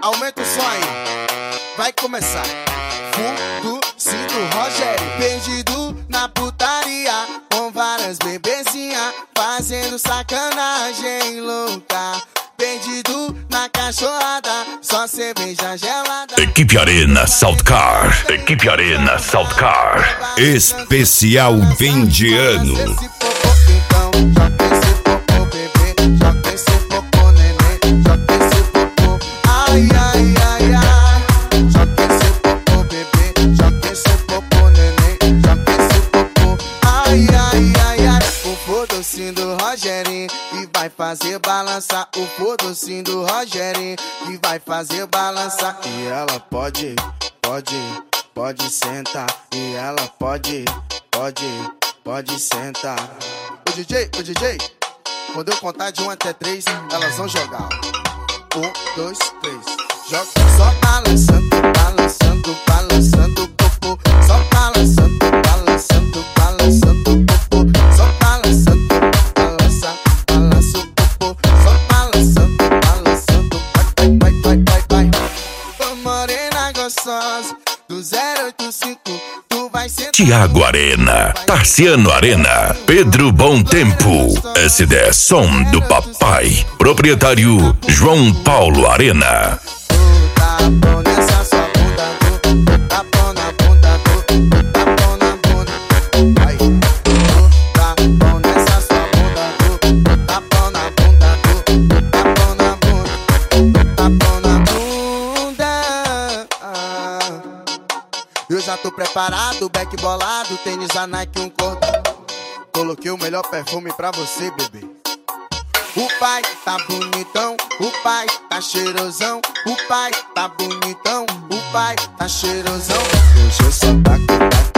Aumenta o som aí. Vai começar. Fundo Rogério. Perdido na putaria, com várias bebezinhas, fazendo sacanagem louca. Perdido na cachorrada, só cerveja gelada. Equipe Arena Saltcar. Equipe Arena Saltcar. Especial fim de ano. Ai, ai, ai, ai. Joga esse popô, bebê. Joga esse popô, neném. Joga esse popô. Ai, ai, ai, ai. O fodocinho do Rogerinho que vai fazer balançar. O fodocinho do Rogerinho que vai fazer balançar. E ela pode sentar. E ela pode sentar. O DJ, quando eu contar de 1 até 3, elas vão jogar. 1, 2, 3. Joga só balançando, balançando, balançando o popô. Só balançando, balançando, balançando o popô. Só balançando, balança, balança o popô. Só balançando, balançando. Vai, vai, vai, vai, vai. Ô morena gostosa do 085, tu vai ser. Tiago Arena, Tarciano Arena, Pedro Bom Tempo, SD Som do Papai, proprietário João Paulo Arena. Tá bom nessa sua bunda, tá bom na bunda, tá bom na bunda. Vai, tá bom nessa sua bunda, tá bom na bunda, tá bom na bunda, tá bom na bunda. Eu já tô preparado, back bolado, tênis da Nike, um cordão. Coloquei o melhor perfume pra você, bebê. O pai tá bonitão, o pai tá cheirosão. O pai tá bonitão, o pai tá cheirosão. Hoje eu só taco, taco.